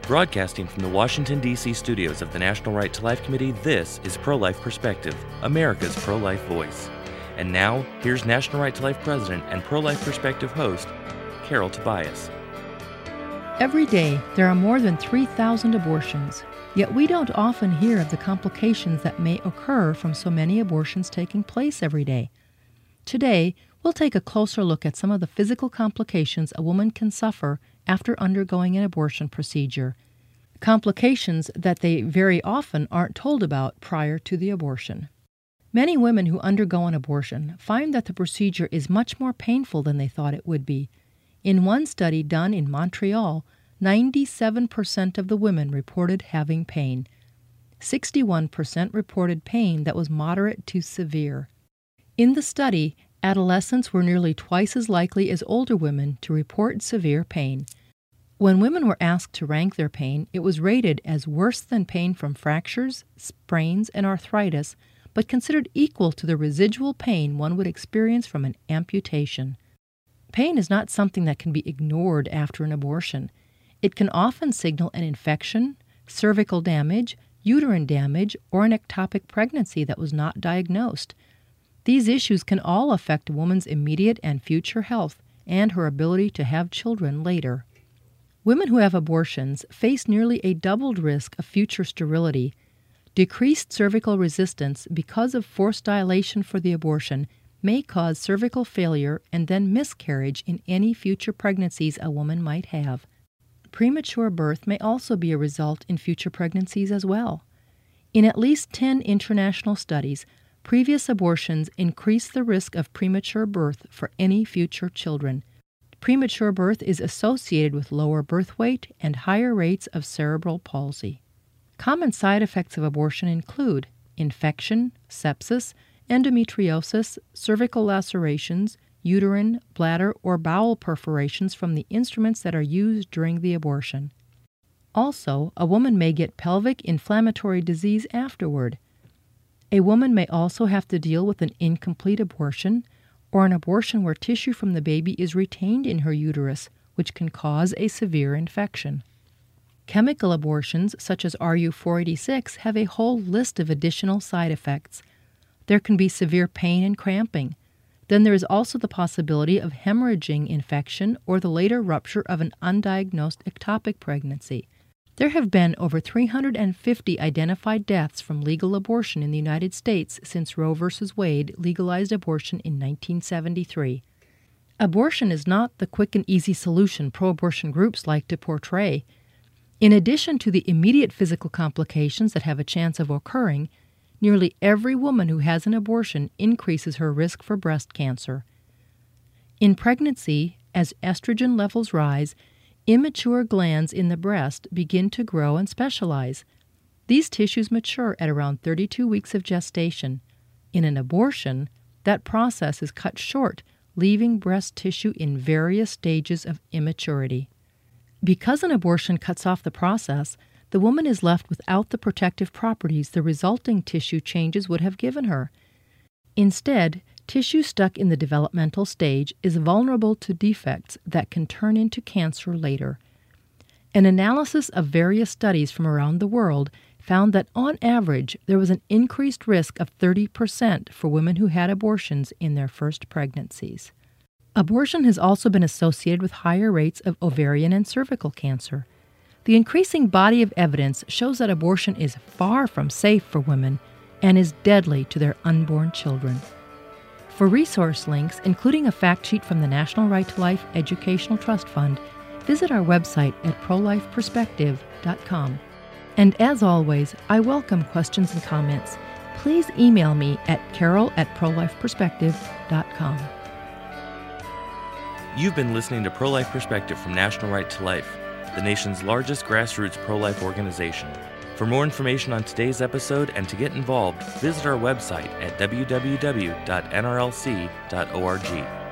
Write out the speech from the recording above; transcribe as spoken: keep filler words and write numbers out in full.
Broadcasting from the Washington, D C studios of the National Right to Life Committee, this is Pro-Life Perspective, America's pro-life voice. And now, here's National Right to Life President and Pro-Life Perspective host, Carol Tobias. Every day, there are more than three thousand abortions, yet we don't often hear of the complications that may occur from so many abortions taking place every day. Today, we'll take a closer look at some of the physical complications a woman can suffer after undergoing an abortion procedure, complications that they very often aren't told about prior to the abortion. Many women who undergo an abortion find that the procedure is much more painful than they thought it would be. In one study done in Montreal, ninety-seven percent of the women reported having pain. sixty-one percent reported pain that was moderate to severe. In the study, adolescents were nearly twice as likely as older women to report severe pain. When women were asked to rank their pain, it was rated as worse than pain from fractures, sprains, and arthritis, but considered equal to the residual pain one would experience from an amputation. Pain is not something that can be ignored after an abortion. It can often signal an infection, cervical damage, uterine damage, or an ectopic pregnancy that was not diagnosed. These issues can all affect a woman's immediate and future health and her ability to have children later. Women who have abortions face nearly a doubled risk of future sterility. Decreased cervical resistance because of forced dilation for the abortion may cause cervical failure and then miscarriage in any future pregnancies a woman might have. Premature birth may also be a result in future pregnancies as well. In at least ten international studies, previous abortions increase the risk of premature birth for any future children. Premature birth is associated with lower birth weight and higher rates of cerebral palsy. Common side effects of abortion include infection, sepsis, endometriosis, cervical lacerations, uterine, bladder, or bowel perforations from the instruments that are used during the abortion. Also, a woman may get pelvic inflammatory disease afterward. A woman may also have to deal with an incomplete abortion or an abortion where tissue from the baby is retained in her uterus, which can cause a severe infection. Chemical abortions, such as R U four eighty-six, have a whole list of additional side effects. There can be severe pain and cramping. Then there is also the possibility of hemorrhaging infection or the later rupture of an undiagnosed ectopic pregnancy. There have been over three hundred fifty identified deaths from legal abortion in the United States since Roe v. Wade legalized abortion in nineteen seventy-three. Abortion is not the quick and easy solution pro-abortion groups like to portray. In addition to the immediate physical complications that have a chance of occurring, nearly every woman who has an abortion increases her risk for breast cancer. In pregnancy, as estrogen levels rise, immature glands in the breast begin to grow and specialize. These tissues mature at around thirty-two weeks of gestation. In an abortion, that process is cut short, leaving breast tissue in various stages of immaturity. Because an abortion cuts off the process, the woman is left without the protective properties the resulting tissue changes would have given her. Instead, tissue stuck in the developmental stage is vulnerable to defects that can turn into cancer later. An analysis of various studies from around the world found that on average there was an increased risk of thirty percent for women who had abortions in their first pregnancies. Abortion has also been associated with higher rates of ovarian and cervical cancer. The increasing body of evidence shows that abortion is far from safe for women and is deadly to their unborn children. For resource links, including a fact sheet from the National Right to Life Educational Trust Fund, visit our website at pro life perspective dot com. And as always, I welcome questions and comments. Please email me at carol at pro life perspective dot com. You've been listening to Pro-Life Perspective from National Right to Life, the nation's largest grassroots pro-life organization. For more information on today's episode and to get involved, visit our website at w w w dot n r l c dot org.